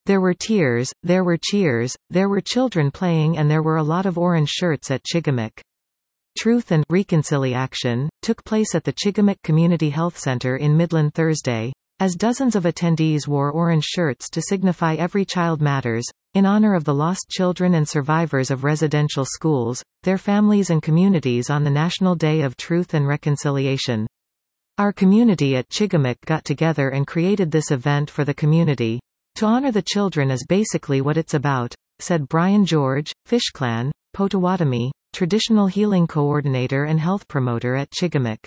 There were tears, there were cheers, there were children playing, and there were a lot of orange shirts at Chigamik. Truth and Reconciliation took place at the Chigamik Community Health Center in Midland Thursday, as dozens of attendees wore orange shirts to signify Every Child Matters, in honor of the lost children and survivors of residential schools, their families and communities on the National Day of Truth and Reconciliation. Our community at Chigamik got together and created this event for the community. To honor the children is basically what it's about, said Brian George, FishClan, Potawatomi, traditional healing coordinator and health promoter at Chigamik.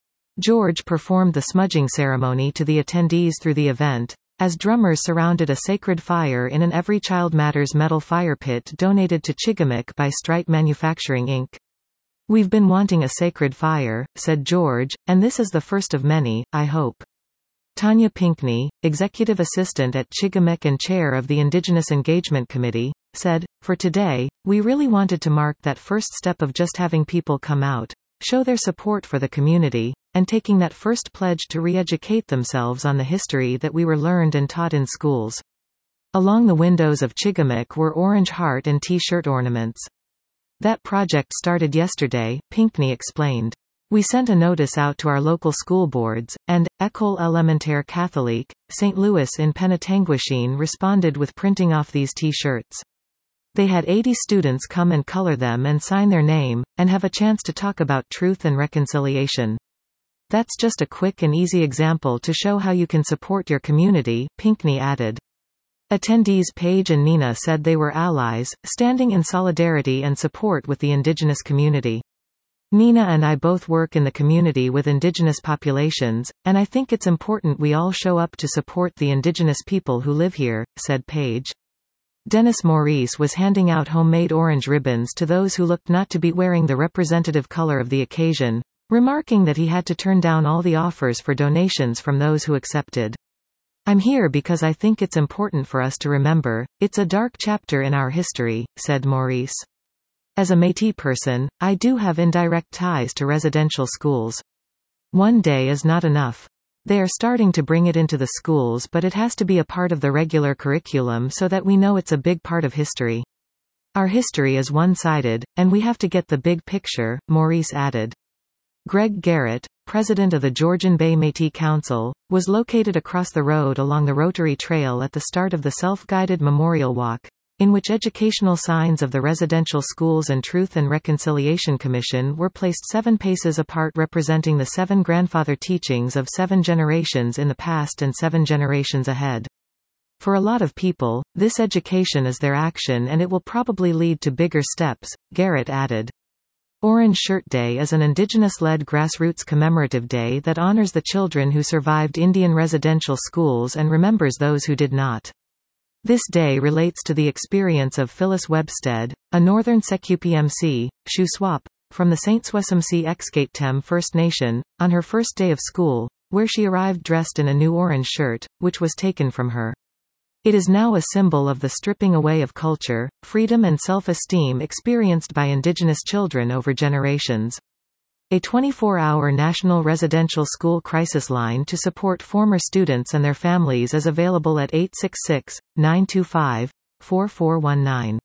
George performed the smudging ceremony to the attendees through the event, as drummers surrounded a sacred fire in an Every Child Matters metal fire pit donated to Chigamik by Strite Manufacturing Inc. We've been wanting a sacred fire, said George, and this is the first of many, I hope. Tanya Pinkney, executive assistant at Chigamik and chair of the Indigenous Engagement Committee, said, "For today, we really wanted to mark that first step of just having people come out, show their support for the community, and taking that first pledge to re-educate themselves on the history that we were learned and taught in schools." Along the windows of Chigamik were orange heart and T-shirt ornaments. That project started yesterday, Pinkney explained. We sent a notice out to our local school boards, and École Élémentaire Catholique, St. Louis in Penetanguishene responded with printing off these T-shirts. They had 80 students come and color them and sign their name, and have a chance to talk about truth and reconciliation. That's just a quick and easy example to show how you can support your community, Pinkney added. Attendees Paige and Nina said they were allies, standing in solidarity and support with the Indigenous community. Nina and I both work in the community with Indigenous populations, and I think it's important we all show up to support the Indigenous people who live here, said Paige. Dennis Maurice was handing out homemade orange ribbons to those who looked not to be wearing the representative color of the occasion, remarking that he had to turn down all the offers for donations from those who accepted. I'm here because I think it's important for us to remember, it's a dark chapter in our history, said Maurice. As a Métis person, I do have indirect ties to residential schools. One day is not enough. They are starting to bring it into the schools, but it has to be a part of the regular curriculum so that we know it's a big part of history. Our history is one-sided, and we have to get the big picture, Maurice added. Greg Garrett, president of the Georgian Bay Métis Council, was located across the road along the Rotary Trail at the start of the self-guided memorial walk, in which educational signs of the residential schools and Truth and Reconciliation Commission were placed 7 paces apart, representing the 7 grandfather teachings of 7 generations in the past and 7 generations ahead. For a lot of people, this education is their action, and it will probably lead to bigger steps, Garrett added. Orange Shirt Day is an Indigenous-led grassroots commemorative day that honors the children who survived Indian residential schools and remembers those who did not. This day relates to the experience of Phyllis Webstead, a Northern Secupmc, Shuswap, from the St. Swesumc Xkatem First Nation, on her first day of school, where she arrived dressed in a new orange shirt, which was taken from her. It is now a symbol of the stripping away of culture, freedom and self-esteem experienced by Indigenous children over generations. A 24-hour national residential school crisis line to support former students and their families is available at 866-925-4419.